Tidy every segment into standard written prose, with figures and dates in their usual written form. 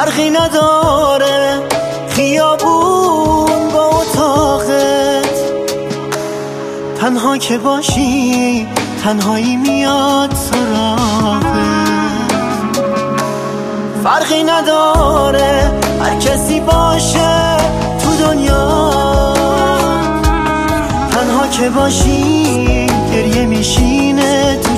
فرقی نداره خیابون با اتاقت، تنها که باشی تنهایی میاد سراغت. فرقی نداره هر کسی باشه تو دنیا، تنها که باشی گریه میشینه تو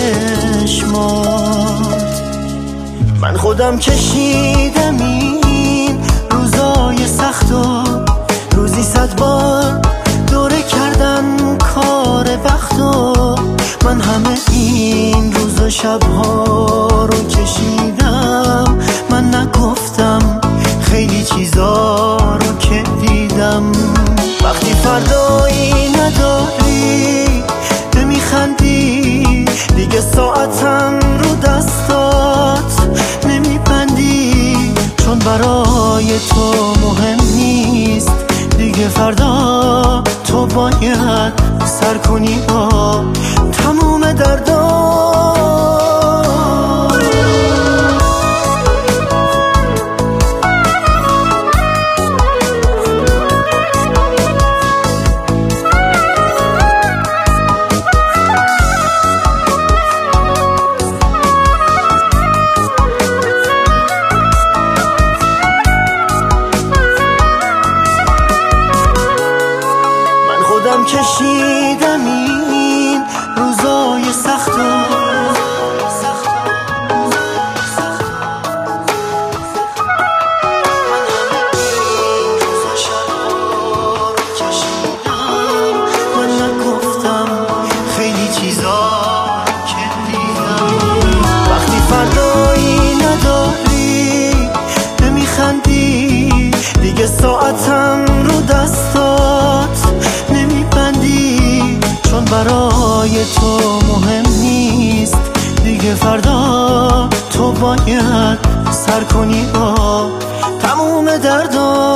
چشمات. من خودم کشیدم این روزای سختو، روزی 100 بار دوره کردن کار بختو. من همه این روز و شبها رو کشیدم، من نگفتم خیلی چیزا رو که دیدم. وقتی فردایی نداری نمیخندی، دیگه ساعتم رو دستات نمیبندی، چون برای تو مهم نیست دیگه. فردا تو باید سر کنی با تموم دردا. کشیدم این روزای سختو، من نگفتم خیلی چیزا که دیدم. وقتی فردایی نداری نمیخندی، دیگه ساعتم رو دستات چون برای تو مهم نیست دیگه. فردا تو باید سر کنی با تموم دردا.